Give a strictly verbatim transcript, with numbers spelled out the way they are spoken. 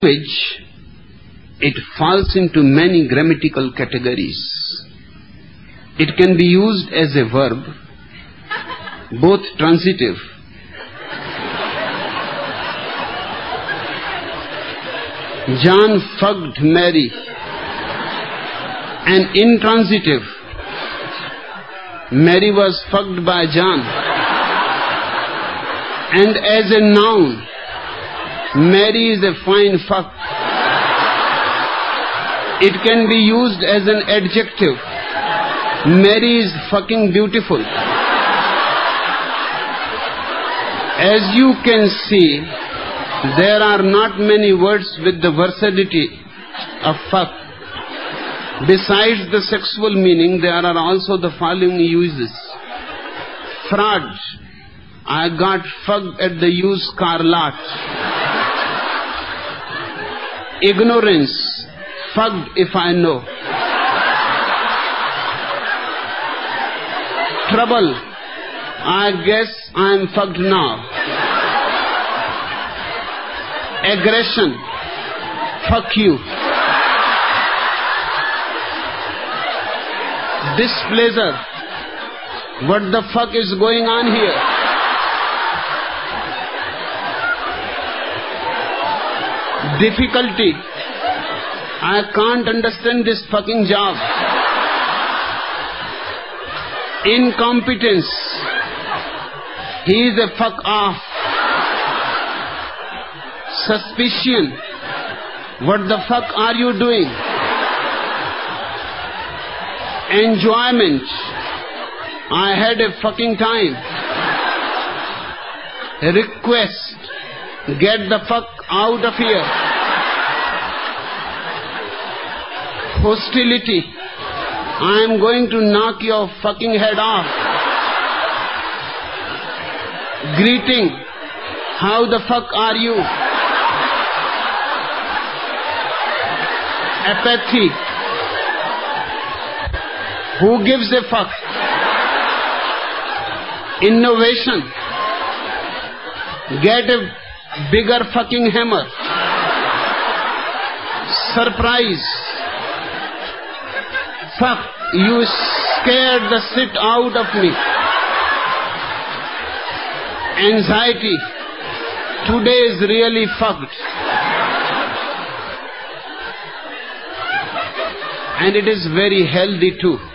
Language, it falls into many grammatical categories. It can be used as a verb, both transitive John fucked Mary, and intransitive Mary was fucked by John. And as a noun, Mary is a fine fuck. It can be used as an adjective. Mary is fucking beautiful. As you can see, there are not many words with the versatility of fuck. Besides the sexual meaning, there are also the following uses. Fraud. I got fucked at the used car lot. Ignorance. Fucked if I know. Trouble. I guess I'm fucked now. Aggression. Fuck you. Displeasure. What the fuck is going on here? Difficulty. I can't understand this fucking job. Incompetence. He is a fuck off. Suspicion. What the fuck are you doing? Enjoyment. I had a fucking time. Request. Get the fuck out of here. Hostility. I am going to knock your fucking head off. Greeting. How the fuck are you? Apathy. Who gives a fuck? Innovation. Get a bigger fucking hammer. Surprise. Fuck, you scared the shit out of me. Anxiety. Today is really fucked. And it is very healthy too.